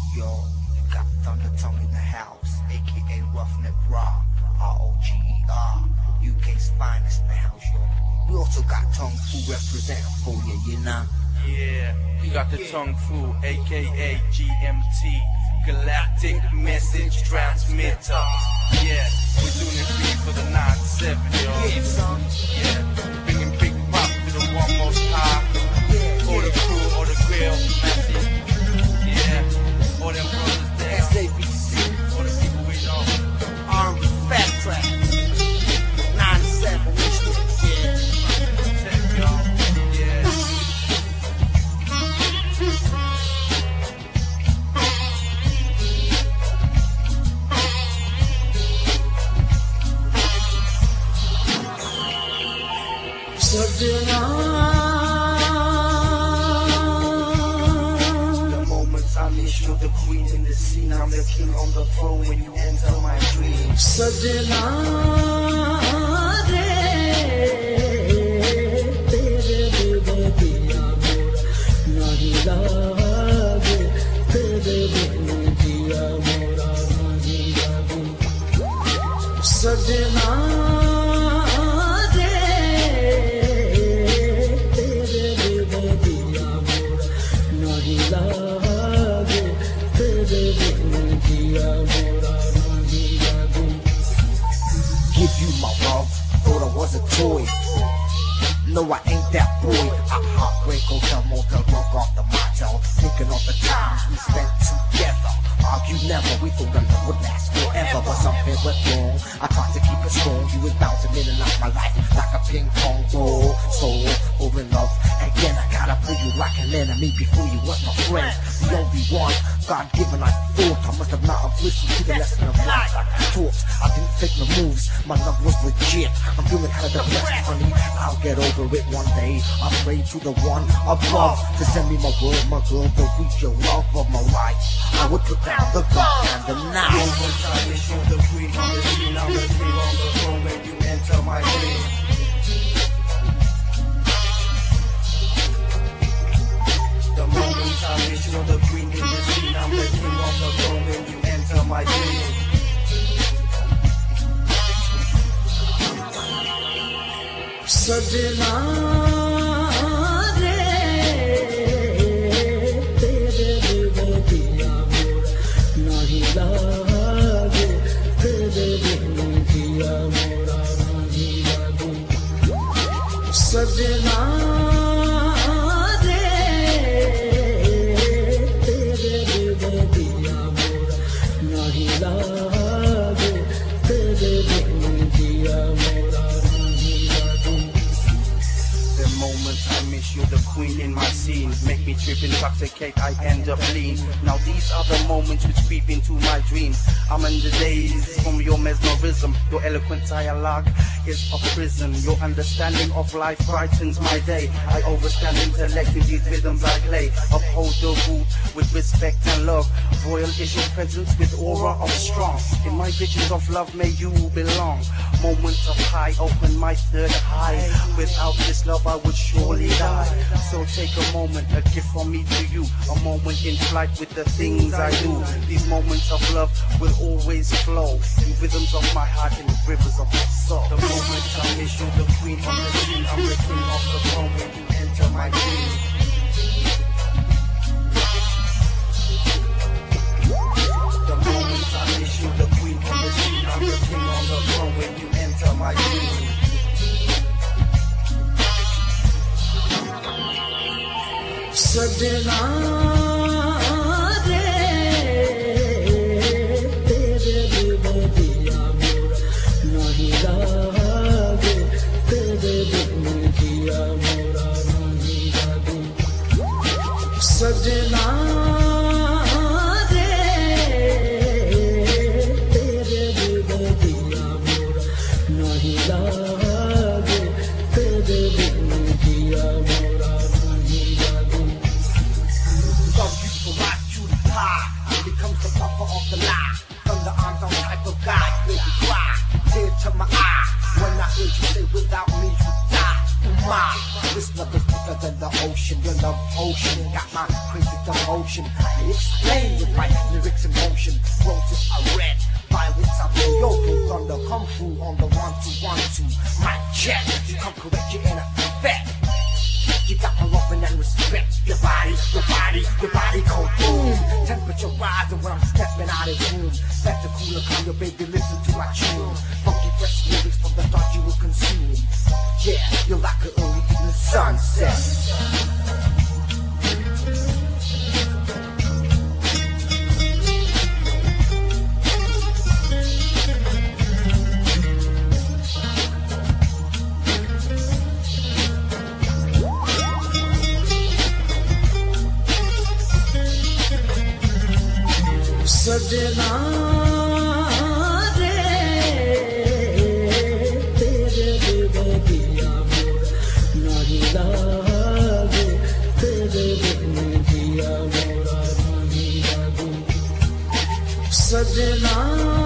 yo, you got Thunder Tongue in the house, aka Roughneck Raw, R-O-G-E-R, UK's finest in the house, yo. We also got Tongue Fu representing for you, you know? Yeah, you got the Tongue Fu, aka GMT, Galactic Message Transmitter. Yeah, we're doing it big for the 9-7, yo. Yeah, son. Yeah, bringing big pop to the one most high. All the crew, all the grill, massive. Yeah, all them brothers there. SABC, All the people we know. R&B Fast Track, 9-7, yeah. Tech, y'all. Yeah. The moments I miss, you're the queen in the scene. I'm the king on the throne when you enter my dreams. सजना रे तेरे बिना दिया मोरा नहीं लागे तेरे बिना दिया मोरा नहीं लागे सजना रे तेरे बिना दिया मोरा नहीं लागे तेरे बिना दिया मोरा नहीं लागे Give you my love, thought I was a toy. No, I ain't that boy. I heartbreak hotel motel, broke off the motto. Thinking of the times we spent together. Argue never, we thought the love would last forever. But something went wrong, I tried to keep it strong. You was bouncing in and out my life like a ping pong ball. So, over in love, again I gotta play you like an enemy before you was my friend. The only one, God given I thought. I must have not have listened to the lesson of life like I taught. I didn't take no moves, my love was legit. I'm feeling kinda depressed, honey, I'll get over it one day. I pray to the one above to send me my world, my girl, to reach your love of my life. I would put down the gun and the knife. One time you show the queen on the scene, I'm the king on the throne when you enter my dream. The moment I wish you're the queen in the scene, I'm the king on the throne when you enter my dream. सजना रे तेरे बिना दिया मोरा नहीं लागे तेरे बिना दिया मोरा नहीं लागे सजना रे तेरे बिना दिया मोरा नहीं लागे तेरे बिना दिया मोरा नहीं लागे The moments I miss you, the queen in my scene, make me trip, intoxicate, I end up lean. Now these are the moments which creep into my dreams. I'm in the days from your mesmerism. Your eloquent dialogue is a prison. Your understanding of life brightens my day. I overstand intellect in these rhythms I play. Uphold the root with respect and love. Royal is your presence with aura of strong. In my visions of love may you belong. Moments of high, open my third eye. Without this love I would surely die. So take a moment, a gift from me to you. A moment in flight with the things I do. These moments of love will always flow in rhythms of my heart and rivers of my soul. The moment I miss you, the queen on the scene, I'm the king of the throne when you enter my dream. The moment I miss you, the queen on the scene, I'm the king on the throne when you enter my dream. सजना रे तेरे बिना दिया मोरा नहीं लागे तेरे बिना दिया मोरा नहीं लागे सजना रे तेरे बिना दिया मोरा नहीं लागे तेरे बिना दिया मोरा नहीं लागे Love you from my cutie pie. It becomes the buffer of the lie. Thunder arms on type of guy. Make me cry. Tear to my eye. When I hear you say without me you die. mine. This love is deeper than the ocean. Your love ocean got my crazy devotion. I explain with my lyrics in motion. Roses are red, violets are blue. Yo, thunder come through on the 1-2-1-2. My jet, you come correct, you're in effect. You got my loving and respect. Your body cold boom. Temperature rising when I'm stepping out of room. Better cooler, calm your baby, listen to my tune. Funky fresh lyrics from the thought you will consume. Yeah, you're like an early evening sunset. सजना रे तेरे बिना जिया मोरा नहीं लागे तेरे बिना जिया मोरा नहीं लागे सजना